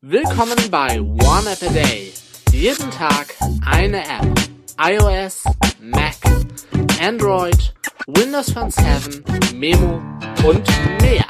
Willkommen bei One App a Day. Jeden Tag eine App. iOS, Mac, Android, Windows Phone 7, Memo und mehr.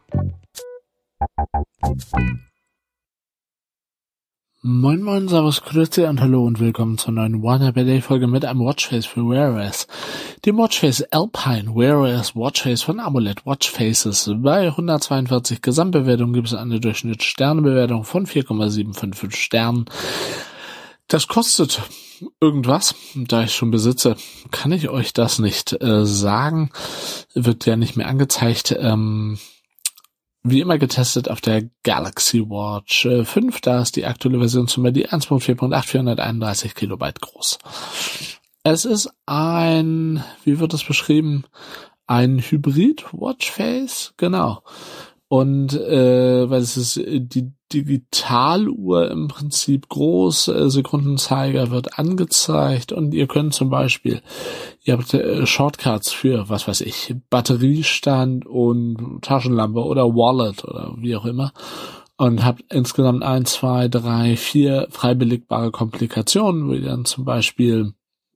Moin moin, servus, grüezi und hallo und willkommen zur neuen One App a Day Folge mit einem Watchface für Wear OS. Dem Watchface Alpine Wear OS Watchface von Amulet Watchfaces. Bei 142 Gesamtbewertungen gibt es eine Durchschnittssternebewertung von 4,755 Sternen. Das kostet irgendwas. Da ich schon besitze, kann ich euch das nicht sagen. Wird ja nicht mehr angezeigt. Wie immer getestet auf der Galaxy Watch 5, da ist die aktuelle Versionsnummer die 1.4.8 431 Kilobyte groß. Es ist ein, wie wird das beschrieben, ein Hybrid-Watchface, genau. Und weil es ist die Digitaluhr im Prinzip groß, Sekundenzeiger wird angezeigt und ihr könnt zum Beispiel, ihr habt Shortcuts für, was weiß ich, Batteriestand und Taschenlampe oder Wallet oder wie auch immer und habt insgesamt 1, 2, 3, 4 frei belegbare Komplikationen, wo ihr dann zum Beispiel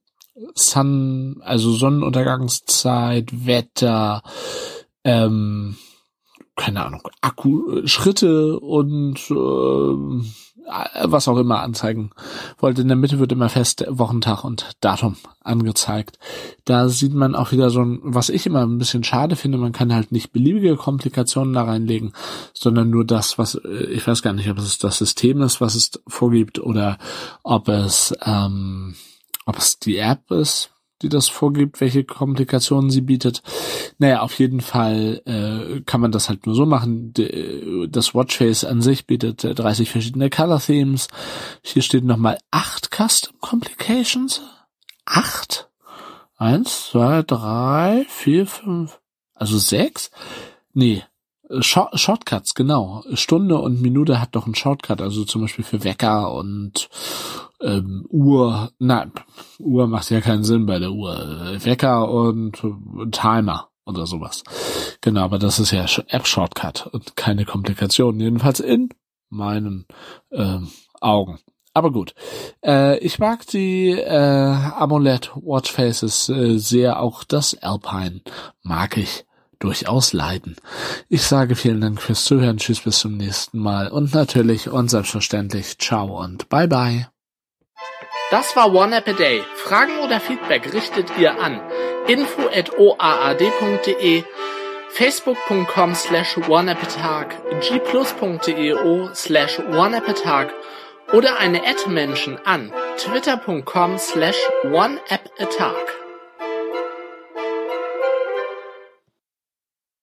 also Sonnenuntergangszeit, Wetter, keine Ahnung, Schritte und was auch immer anzeigen wollte. In der Mitte wird immer fest Wochentag und Datum angezeigt. Da sieht man auch wieder so was ich immer ein bisschen schade finde, man kann halt nicht beliebige Komplikationen da reinlegen, sondern nur das, was, ich weiß gar nicht, ob es das System ist, was es vorgibt, oder ob es die App ist, die das vorgibt, welche Komplikationen sie bietet. Naja, auf jeden Fall kann man das halt nur so machen. Das Watchface an sich bietet 30 verschiedene Color Themes. Hier steht nochmal 8 Custom Complications. 8? 1, 2, 3, 4, 5, also 6? Nee, Shortcuts, genau. Stunde und Minute hat doch einen Shortcut, also zum Beispiel für Wecker und Uhr. Nein, Uhr macht ja keinen Sinn bei der Uhr. Wecker und Timer oder sowas. Genau, aber das ist ja App-Shortcut und keine Komplikationen, jedenfalls in meinen Augen. Aber gut, ich mag die Amulet Watchfaces sehr, auch das Alpine mag ich durchaus leiden. Ich sage vielen Dank fürs Zuhören, tschüss, bis zum nächsten Mal und natürlich und selbstverständlich ciao und bye bye. Das war One App a Day. Fragen oder Feedback richtet ihr an info@oaad.de, facebook.com/oneappatag, gplus.io/oneappatag oder eine @Menschen an twitter.com/oneappatag.